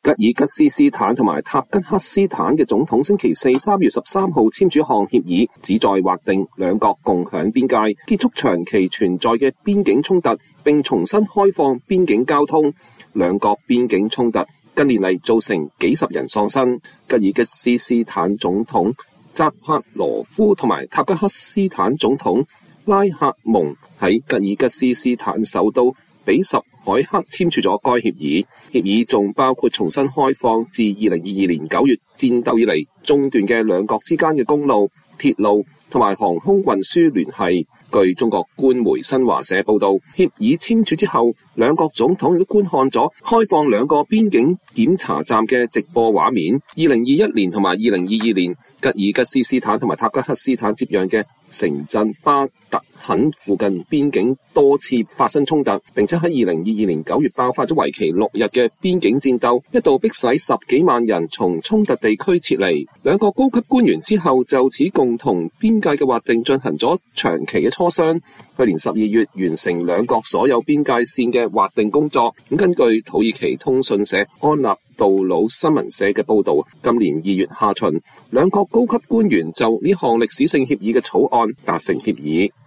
吉爾吉斯斯坦同埋塔吉克斯坦嘅總統星期四3月13號簽署一項協議，旨在劃定兩國共享邊界，結束長期存在嘅邊境衝突，並重新開放邊境交通。兩國邊境衝突近年嚟造成幾十人喪生。吉爾吉斯斯坦總統扎帕羅夫同埋塔吉克斯坦總統拉赫蒙喺吉爾吉斯斯坦首都比什凱克簽署咗該協議，協議仲包括重新開放自2022年9月戰鬥以嚟中斷嘅兩國之間嘅公路、鐵路同埋航空運輸聯繫。據中國官媒新華社報道，協議簽署之後，兩國總統亦都觀看咗開放兩個邊境檢查站嘅直播畫面。2021年同埋2022年，吉爾吉斯斯坦同埋塔吉克斯坦接壤嘅城鎮巴特肯附近邊境多次發生衝突，並且喺2022年9月爆發咗為期6日嘅邊境戰鬥，一度迫使10幾萬人從衝突地區撤離。兩個高級官員之後就此共同邊界嘅劃定進行咗長期嘅磋商，去年12月完成兩國所有邊界線嘅劃定工作。根據土耳其通訊社安納杜魯新聞社嘅報導，今年2月下旬，兩國高級官員就呢項歷史性協議嘅草案達成協議。